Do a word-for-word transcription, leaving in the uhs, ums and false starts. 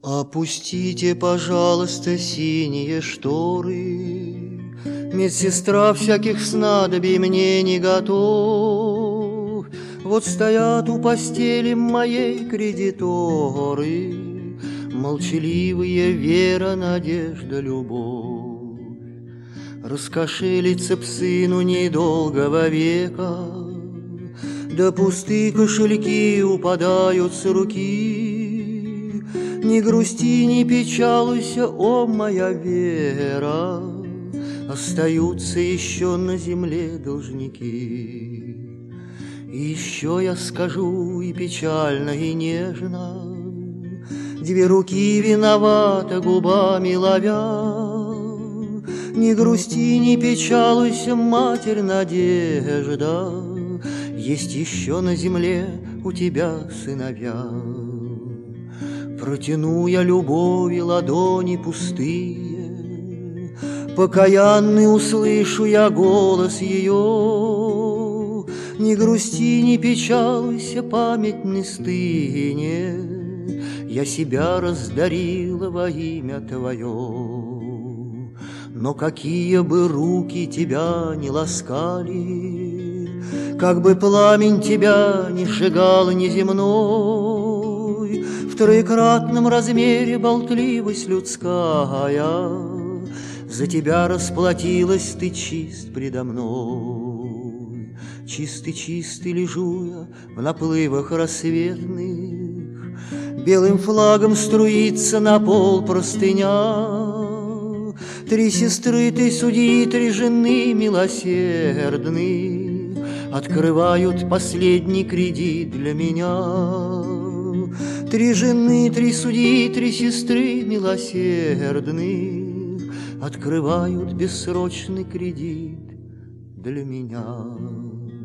Опустите, пожалуйста, синие шторы, медсестра всяких снадобий мне не готов. Вот стоят у постели моей кредиторы, молчаливые вера, надежда, любовь. Раскошелиться б сыну недолгого века, да пустые кошельки упадают с руки. Не грусти, не печалуйся, о моя Вера, остаются еще на земле должники. И еще я скажу и печально, и нежно, две руки виновата губами ловя. Не грусти, не печалуйся, Матерь Надежда, есть еще на земле у тебя сыновья. Протяну я любови ладони пустые, покаянный услышу я голос ее. Не грусти, не печалуйся, память не стынет, я себя раздарила во имя Твое. Но какие бы руки тебя не ласкали, как бы пламень тебя не сжигал неземной, в троекратном размере болтливость людская, за тебя расплатилась ты чист предо мной. Чистый-чистый лежу я в наплывах рассветных, белым флагом струится на пол простыня. Три сестры ты судьи, три жены милосердны открывают последний кредит для меня. Три жены, три судьи, три сестры милосердны открывают бессрочный кредит для меня.